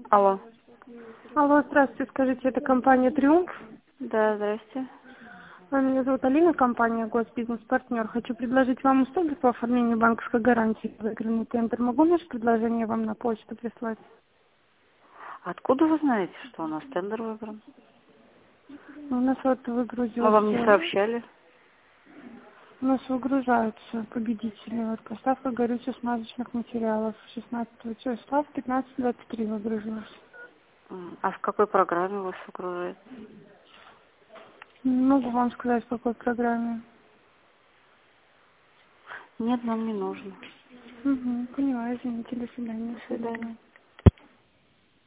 Алло. Алло, здравствуйте, скажите, это компания «Триумф»? Да, здрасте. Меня зовут Алина, компания «Госбизнес-партнер». Хочу предложить вам услуги по оформлению банковской гарантии в выигранный тендер. Могу наше предложение вам на почту прислать? Откуда вы знаете, что у нас тендер выбран? У нас вот Мы вам не выгрузился, сообщали. у нас выгружаются победители. Вот поставка горюче-смазочных материалов 16 числа в 15:23 выгрузилась. А в какой программе вас окружает? Не могу вам сказать, в какой программе. Нет, нам не нужно. Угу, понимаю, извините, до свидания. До свидания.